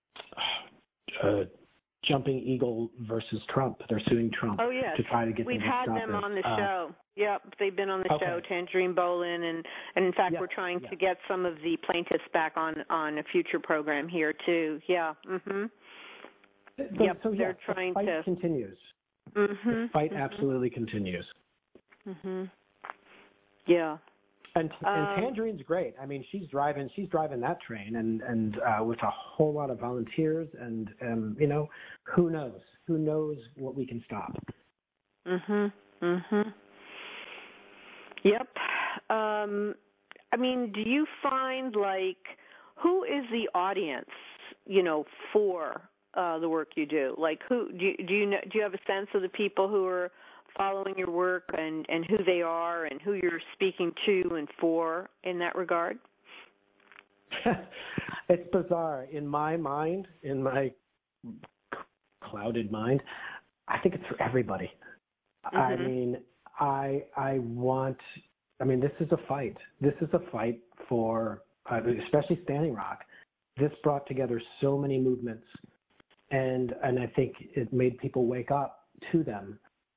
uh, Jumping Eagle versus Trump. They're suing Trump oh, yes. to try to get We've them to had stop them it. on the uh, show. Yep, they've been on the okay. show, Tangerine Bolin, and, and in fact, yeah, we're trying yeah. to get some of the plaintiffs back on, on a future program here, too. Yeah. Mm-hmm. So, yep, so, yeah, they're trying the fight to... continues. Mm-hmm. The fight mm-hmm. absolutely continues. Mm-hmm. Yeah. And, and um, Tangerine's great. I mean, she's driving she's driving that train, and and uh, with a whole lot of volunteers, and um, you know, who knows? Who knows what we can stop? Mhm. Mhm. Yep. Um, I mean, do you find, like, who is the audience, you know, for uh, the work you do? Like, who do you, do you know, do you have a sense of the people who are following your work, and, and who they are, and who you're speaking to and for in that regard? It's bizarre. In my mind, in my clouded mind, I think it's for everybody. Mm-hmm. I mean, I I want. I mean, this is a fight. This is a fight for, uh, especially Standing Rock. This brought together so many movements, and and I think it made people wake up to them.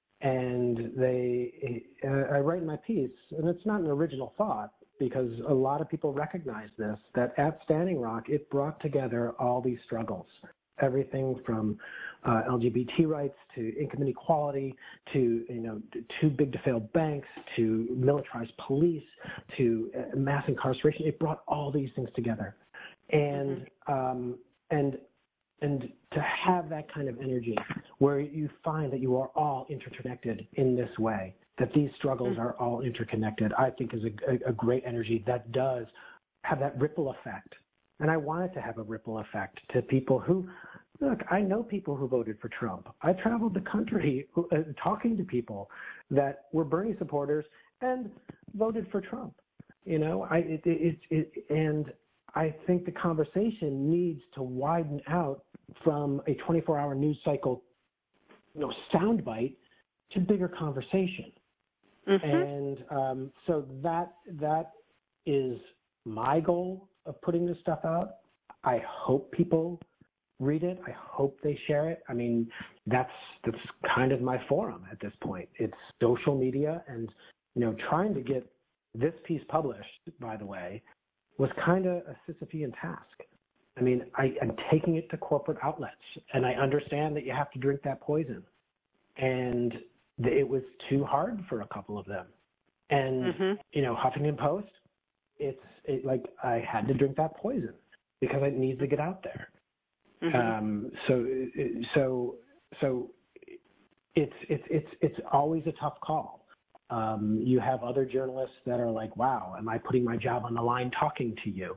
And they, uh, I write in my piece, and it's not an original thought, because a lot of people recognize this, that at Standing Rock, it brought together all these struggles, everything from uh, L G B T rights to income inequality to, you know, too big to fail banks to militarized police to uh, mass incarceration. It brought all these things together. And, mm-hmm. um, and, and to have that kind of energy where you find that you are all interconnected in this way, that these struggles are all interconnected, I think is a, a great energy that does have that ripple effect. And I want it to have a ripple effect to people who, look, I know people who voted for Trump. I traveled the country uh, talking to people that were Bernie supporters and voted for Trump. You know, I it, it, it, and I think the conversation needs to widen out from a twenty-four hour news cycle, you know, soundbite to bigger conversation. Mm-hmm. And um, so that that is my goal of putting this stuff out. I hope people read it. I hope they share it. I mean, that's that's kind of my forum at this point. It's social media, and you know, trying to get this piece published, by the way, was kind of a Sisyphean task. I mean, I, I'm taking it to corporate outlets, and I understand that you have to drink that poison. And it was too hard for a couple of them. And, mm-hmm. you know, Huffington Post, it's it, like I had to drink that poison because it needs to get out there. Mm-hmm. Um, so, so, so it's, it's, it's, it's always a tough call. Um, you have other journalists that are like, wow, am I putting my job on the line talking to you?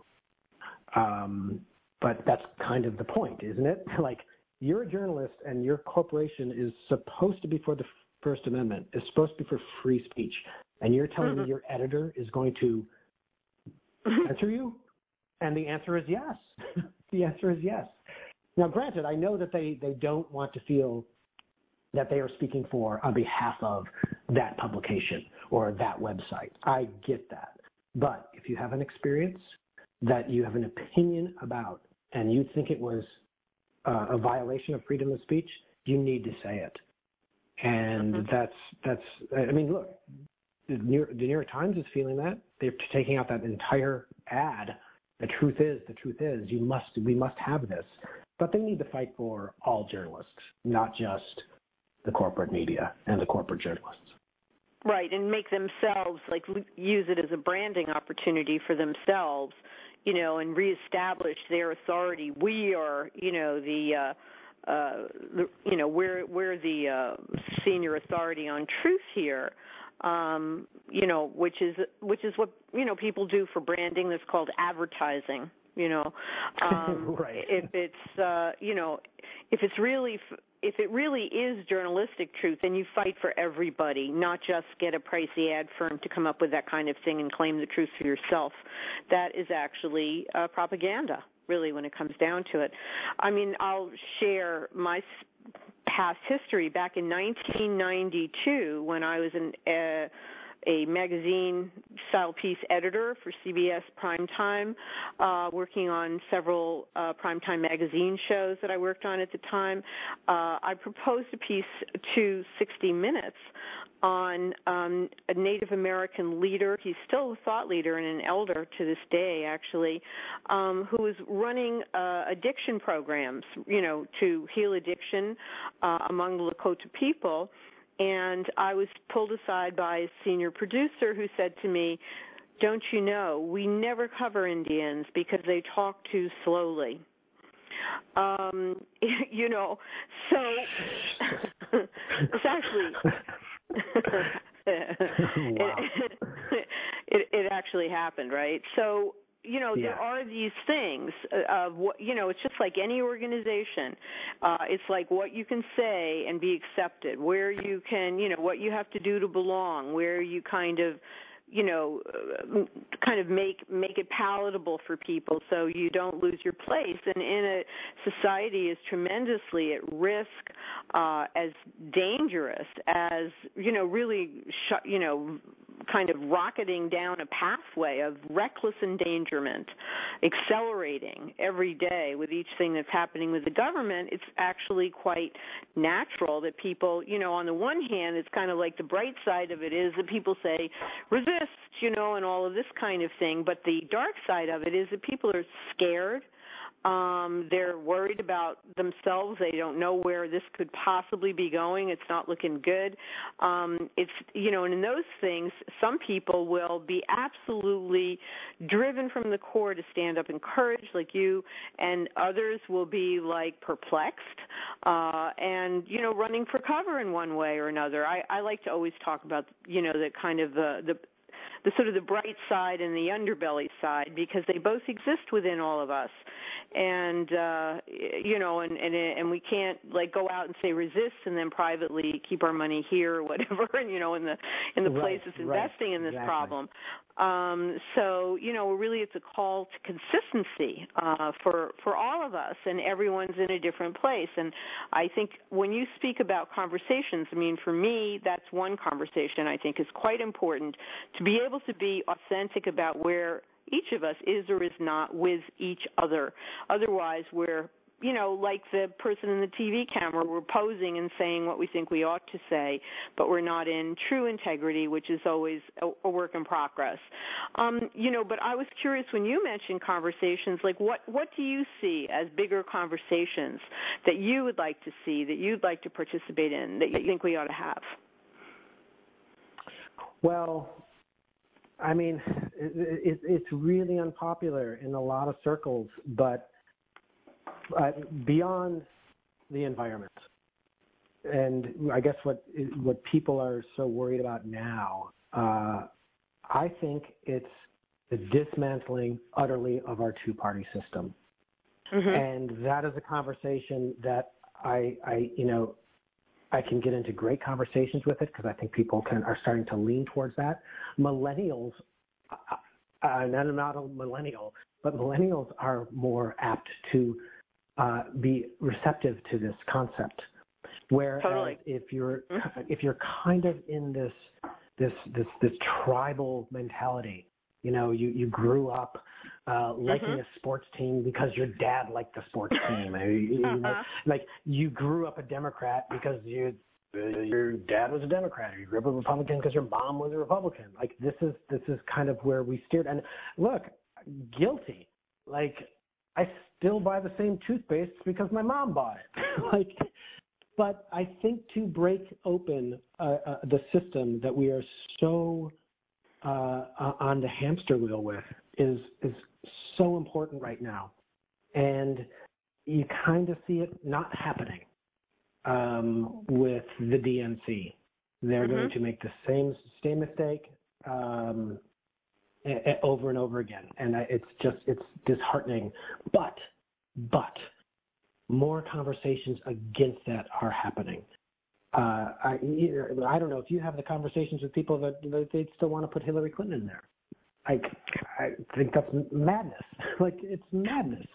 Um, but that's kind of the point, isn't it? Like, you're a journalist and your corporation is supposed to be for the First Amendment, is supposed to be for free speech. And you're telling mm-hmm. me your editor is going to answer you? And the answer is yes. The answer is yes. Now, granted, I know that they, they don't want to feel that they are speaking for on behalf of that publication or that website. I get that. But if you have an experience, that you have an opinion about and you think it was uh, a violation of freedom of speech, you need to say it. And mm-hmm. that's, that's, I mean, look, the New, York, the New York Times is feeling that. They're taking out that entire ad. The truth is, the truth is, you must, we must have this. But they need to fight for all journalists, not just the corporate media and the corporate journalists. Right, and make themselves, like, use it as a branding opportunity for themselves, you know, and reestablish their authority. We are, you know, the, uh, uh, the you know, we're we're the uh, senior authority on truth here, um, you know, which is which is what, you know, people do for branding. That's called advertising. You know, um, right. if it's, uh, you know, if it's really, if it really is journalistic truth, then you fight for everybody, not just get a pricey ad firm to come up with that kind of thing and claim the truth for yourself. That is actually uh, propaganda, really, when it comes down to it. I mean, I'll share my past history. Back in nineteen ninety-two, when I was in uh, a magazine-style piece editor for C B S Primetime, uh, working on several uh, Primetime magazine shows that I worked on at the time. Uh, I proposed a piece to sixty minutes on um, a Native American leader. He's still a thought leader and an elder to this day, actually, um, who was running uh, addiction programs, you know, to heal addiction uh, among the Lakota people. And I was pulled aside by a senior producer who said to me, "Don't you know, we never cover Indians because they talk too slowly." Um, you know, so it's actually wow. it, it, it actually happened, right? So, you know, yeah. there are these things of what, you know, it's just like any organization. Uh, it's like what you can say and be accepted, where you can, you know, what you have to do to belong, where you kind of, you know, uh, kind of make make it palatable for people so you don't lose your place. And in a society as tremendously at risk, uh, as dangerous as, you know, really, sh- you know, kind of rocketing down a pathway of reckless endangerment, accelerating every day with each thing that's happening with the government, it's actually quite natural that people, you know, on the one hand, it's kind of like the bright side of it is that people say, resist, you know, and all of this kind of thing. But the dark side of it is that people are scared. Um, they're worried about themselves. They don't know where this could possibly be going. It's not looking good. Um, it's, you know, and in those things, some people will be absolutely driven from the core to stand up in courage like you, and others will be like perplexed uh, and, you know, running for cover in one way or another. I, I like to always talk about, you know, the kind of the, the the sort of the bright side and the underbelly side, because they both exist within all of us. And, uh, you know, and, and and we can't, like, go out and say resist and then privately keep our money here or whatever, and, you know, in the in the right, places right, investing in this exactly. problem. Um, so, you know, really it's a call to consistency uh, for, for all of us, and everyone's in a different place. And I think when you speak about conversations, I mean, for me, that's one conversation I think is quite important, to be able to be authentic about where each of us is or is not with each other. Otherwise, we're, you know, like the person in the T V camera, we're posing and saying what we think we ought to say, but we're not in true integrity, which is always a, a work in progress. Um, you know, but I was curious when you mentioned conversations, like what, what do you see as bigger conversations that you would like to see, that you'd like to participate in, that you think we ought to have? Well, I mean, it, it, it's really unpopular in a lot of circles, but uh, beyond the environment, and I guess what what people are so worried about now, uh, I think it's the dismantling utterly of our two-party system, mm-hmm. and that is a conversation that I, I, you know, I can get into great conversations with it because I think people can are starting to lean towards that. Millennials, uh, and I'm not a millennial, but millennials are more apt to uh, be receptive to this concept. Whereas totally. if you're if you're kind of in this this this this tribal mentality, You know, you, you grew up uh, liking Mm-hmm. a sports team because your dad liked the sports team. I mean, you, you know, Uh-huh. like you grew up a Democrat because you, uh, your dad was a Democrat, or you grew up a Republican because your mom was a Republican. Like this is this is kind of where we steered. And look, guilty. Like I still buy the same toothpaste because my mom bought it. like. But I think to break open uh, uh, the system that we are so uh, uh, on the hamster wheel with is is so important right now, and you kind of see it not happening um, with the D N C. They're Mm-hmm. going to make the same same mistake um, a- a- over and over again, and I, it's just it's disheartening. But but. more conversations against that are happening. Uh, I, I don't know if you have the conversations with people that, that they still want to put Hillary Clinton in there. I, I think that's madness. like, it's madness.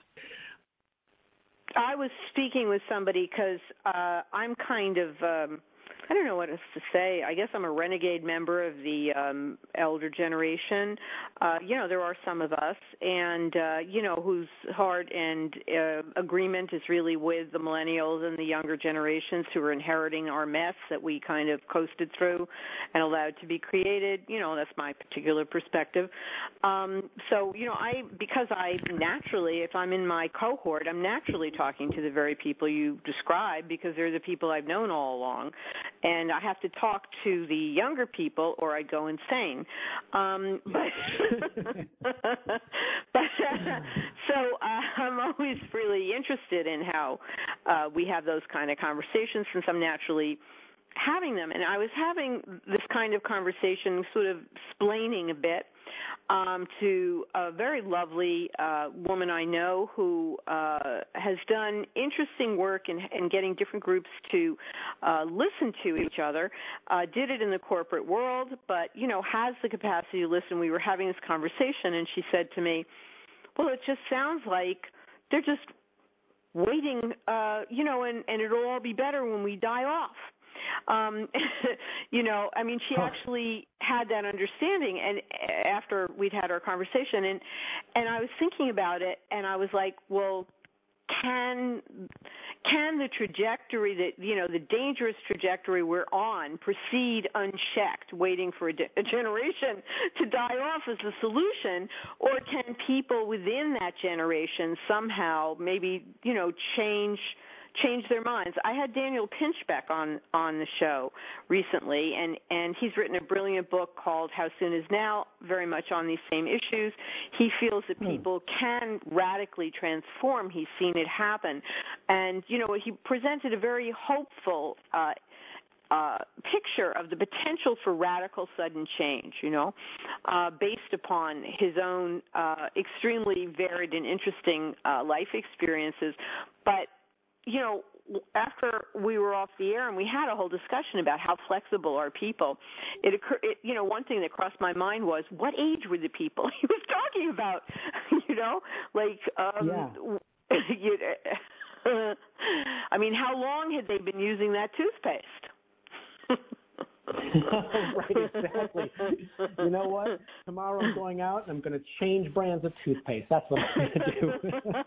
I was speaking with somebody because uh, I'm kind of, um, I don't know what else to say. I guess I'm a renegade member of the um, elder generation. Uh, you know, there are some of us, and, uh, you know, whose heart and uh, agreement is really with the millennials and the younger generations who are inheriting our mess that we kind of coasted through and allowed to be created. You know, that's my particular perspective. Um, so, you know, I because I naturally, if I'm in my cohort, I'm naturally talking to the very people you describe because they're the people I've known all along. And I have to talk to the younger people or I go insane. Um, but but uh, so uh, I'm always really interested in how uh, we have those kind of conversations since I'm naturally having them. And I was having this kind of conversation, sort of splaining a bit, um, to a very lovely uh, woman I know who uh, has done interesting work in, in getting different groups to uh, listen to each other, uh, did it in the corporate world, but, you know, has the capacity to listen. We were having this conversation, and she said to me, well, it just sounds like they're just waiting, uh, you know, and, and it'll all be better when we die off. Um, you know, I mean, she actually had that understanding, and after we'd had our conversation, and and I was thinking about it, and I was like, well, can can the trajectory that, you know, the dangerous trajectory we're on proceed unchecked, waiting for a, de- a generation to die off as a solution, or can people within that generation somehow maybe, you know, change change their minds? I had Daniel Pinchbeck on on the show recently, and and he's written a brilliant book called How Soon Is Now, very much on these same issues. He feels that people can radically transform. He's seen it happen, and you know, he presented a very hopeful uh Uh, picture of the potential for radical sudden change, you know, uh, based upon his own uh, extremely varied and interesting uh, life experiences. But, you know, after we were off the air and we had a whole discussion about how flexible are people, it occurred, it, you know, one thing that crossed my mind was, what age were the people he was talking about? you know, like, um, yeah. you, I mean, how long had they been using that toothpaste? Right, exactly. You know what? Tomorrow I'm going out and I'm going to change brands of toothpaste. That's what I'm going to do.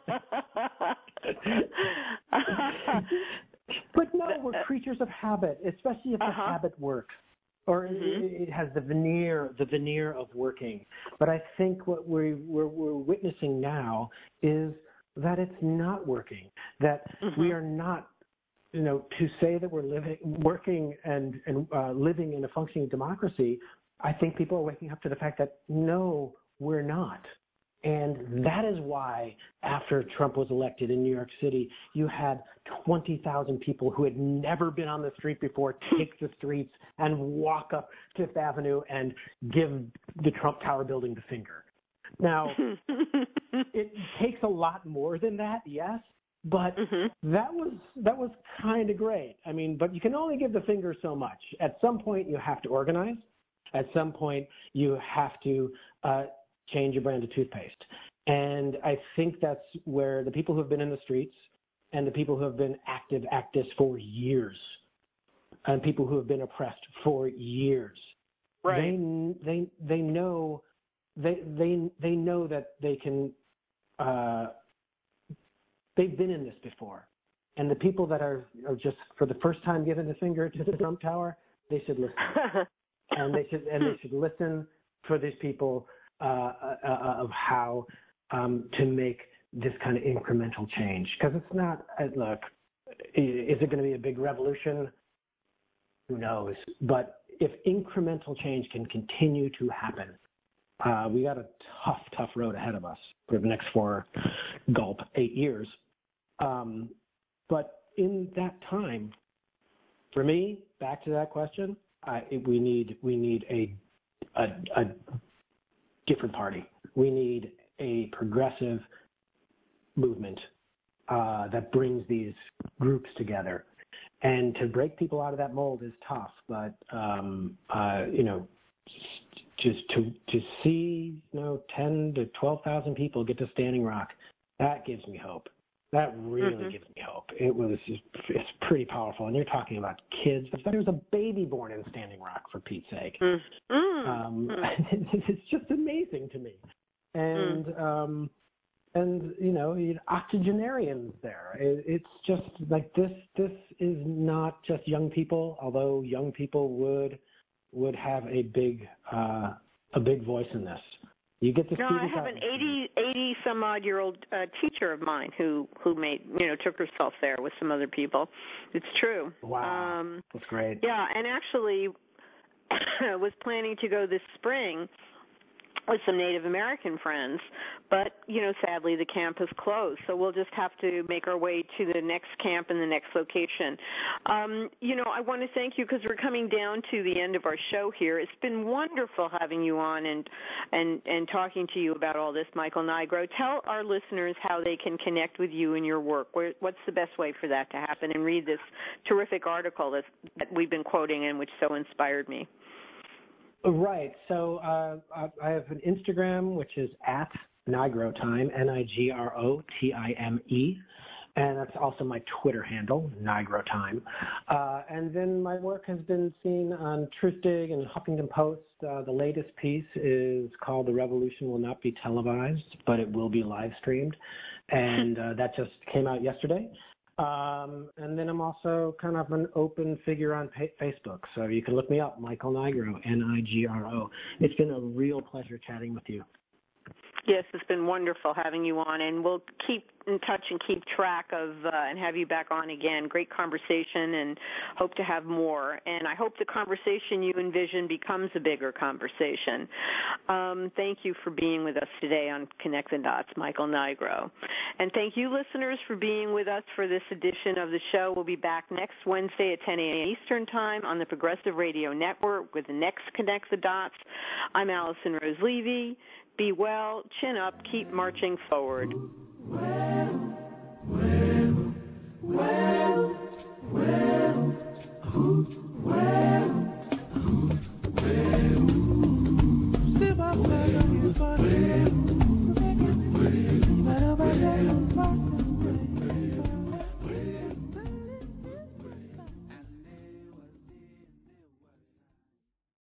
But no, we're creatures of habit, especially if the uh-huh. habit works, or mm-hmm. it, it has the veneer, the veneer of working. But I think what we, we're, we're witnessing now is that it's not working, that mm-hmm. we are not. You know, to say that we're living, working, and and uh, living in a functioning democracy, I think people are waking up to the fact that no, we're not, and that is why after Trump was elected in New York City, you had twenty thousand people who had never been on the street before take the streets and walk up Fifth Avenue and give the Trump Tower building the finger. Now, it takes a lot more than that, yes. But mm-hmm. that was that was kind of great. I mean, but you can only give the finger so much. At some point, you have to organize. At some point, you have to uh, change your brand of toothpaste. And I think that's where the people who have been in the streets and the people who have been active activists for years and people who have been oppressed for years, right. they they they know they they they know that they can. Uh, they've been in this before, and the people that are, are just for the first time giving the finger to the Trump Tower, they should listen, and they should and they should listen for these people uh, uh, of how um, to make this kind of incremental change, because it's not. Uh, look, is it going to be a big revolution? Who knows? But if incremental change can continue to happen, uh, we got a tough, tough road ahead of us for the next four, gulp, eight years. Um, but in that time, for me, back to that question, I, we need we need a, a a different party. We need a progressive movement uh, that brings these groups together. And to break people out of that mold is tough, but um, uh, you know, just to to see you know ten to twelve thousand people get to Standing Rock, that gives me hope. That really mm-hmm. gives me hope. It was it's pretty powerful, and you're talking about kids. There was a baby born in Standing Rock, for Pete's sake. Mm-hmm. Um, mm-hmm. It's just amazing to me, and. Mm. Um, And, you know, octogenarians there. It, it's just like this, this is not just young people, although young people would would have a big uh, a big voice in this. You get the no, I have an eighty, eighty some odd year old uh, teacher of mine who, who made, you know, took herself there with some other people. It's true. Wow. Um, That's great. Yeah, and actually was planning to go this spring with some Native American friends, but, you know, sadly the camp is closed, so we'll just have to make our way to the next camp and the next location. Um, you know, I want to thank you because we're coming down to the end of our show here. It's been wonderful having you on and and, and talking to you about all this, Michael Nigro. Tell our listeners how they can connect with you and your work. What's the best way for that to happen, and read this terrific article that, that we've been quoting and which so inspired me. Right. So uh, I have an Instagram, which is at Nigro Time, N I G R O T I M E, and that's also my Twitter handle, Nigro Time. Uh, and then my work has been seen on Truthdig and Huffington Post. Uh, the latest piece is called "The Revolution Will Not Be Televised, but It Will Be Live Streamed," and uh, that just came out yesterday. Um, and then I'm also kind of an open figure on pa- Facebook, so you can look me up, Michael Nigro, N I G R O. It's been a real pleasure chatting with you. Yes, it's been wonderful having you on, and we'll keep in touch and keep track of uh, and have you back on again. Great conversation, and hope to have more. And I hope the conversation you envision becomes a bigger conversation. Um, thank you for being with us today on Connect the Dots, Michael Nigro. And thank you, listeners, for being with us for this edition of the show. We'll be back next Wednesday at ten a.m. Eastern Time on the Progressive Radio Network with the next Connect the Dots. I'm Allison Rose Levy. Be well, chin up, keep marching forward. Well, well, well.